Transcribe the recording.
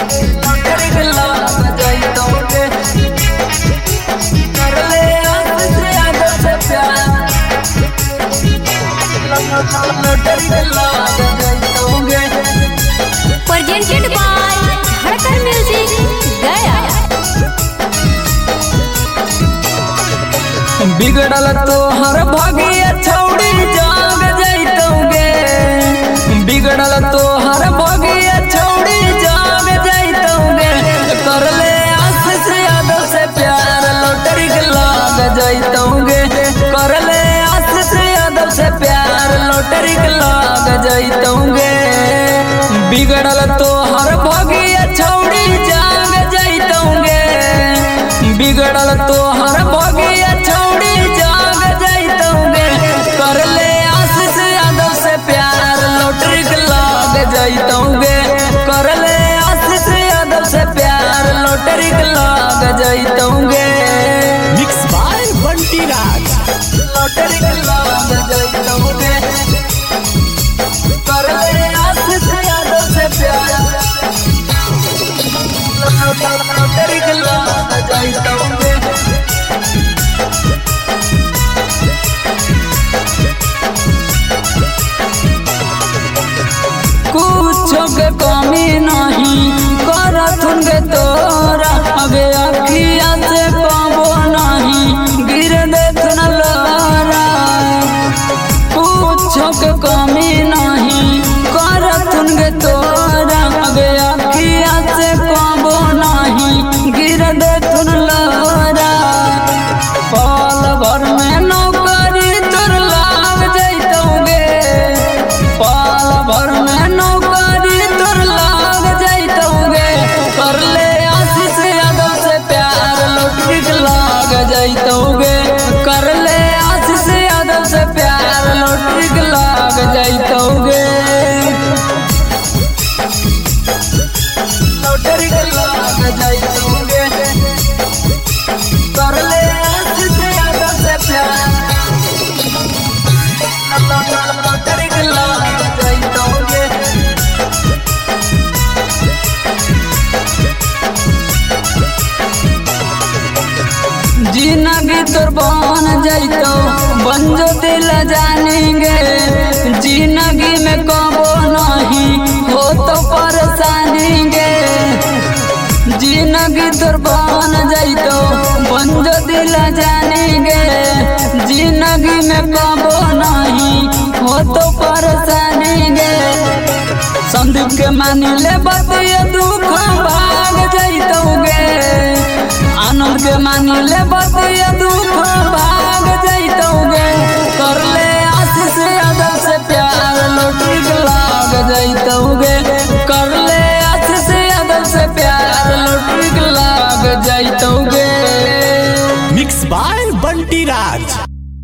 Lottery के लाग जाइतोगे कर ले आस से यादों से प्यार लॉटरी के लाग जाइतोगे। Presented by Dhadkan music Gaya. बिगड़ल तो हर भागिया छौड़ी जाग जाइतोगे बिगड़ल तो हर भागिया छौड़ी जाग जाइतोगे कर ले आस से यादों से प्यार लॉटरी के लाग जाइतोगे कर ले आस से यादों से प्यार लॉटरी के लाग जाइतोगे बिगड़ल तो हर भागिया छौड़ी जाग जाइतोगे बिगड़ल तो हर भागिया छौड़ी जाग जाइतोगे कर ले आस से यादों से प्यार लॉटरी के लाग जाइतोगे कर ले आस से यादों से प्यार लॉटरी के लाग जाइतोगे। Mix by Bunty Raj. Lottery के लाग जाइतोगे कर ले आस से यादों से प्यार लॉटरी के लाग जाइतोगे। कुछो के कमी नहीं करथुन गे तोरा अबे अखिया से पाबो नहीं गिर देथुन लोरा कुछो के कमी नहीं करथुन गे तोरा अबे अखिया से पाबो नहीं गिर देथुन लोरा पल भर में नौकरी तोर लाग जाइतोगे पल भर में नौकरी तोर लाग जाइतोगे कर ले आशीष यादव से प्यार लॉटरी के लाग जाइतोगे कर ले आशीष यादव से प्यार लॉटरी के लाग जाइतोगे लॉटरी के लाग जाइतोगे कर ले आशीष यादव से प्यार लॉटरी के लाग जाइतोगे। जिंदगी तोर बन जाइतो बन जो दिल जानेंगे जिंदगी में कबो नहीं हो तो परेशानी गे जिंदगी तोर बन जाइतो बन जो दिल जानेंगे जिंदगी में कबो नहीं हो तो परेशानी गे संदीप के मानी ले बतिया दुख भाग जाइतोगे आनंद के मानी ले बतिया दुख भाग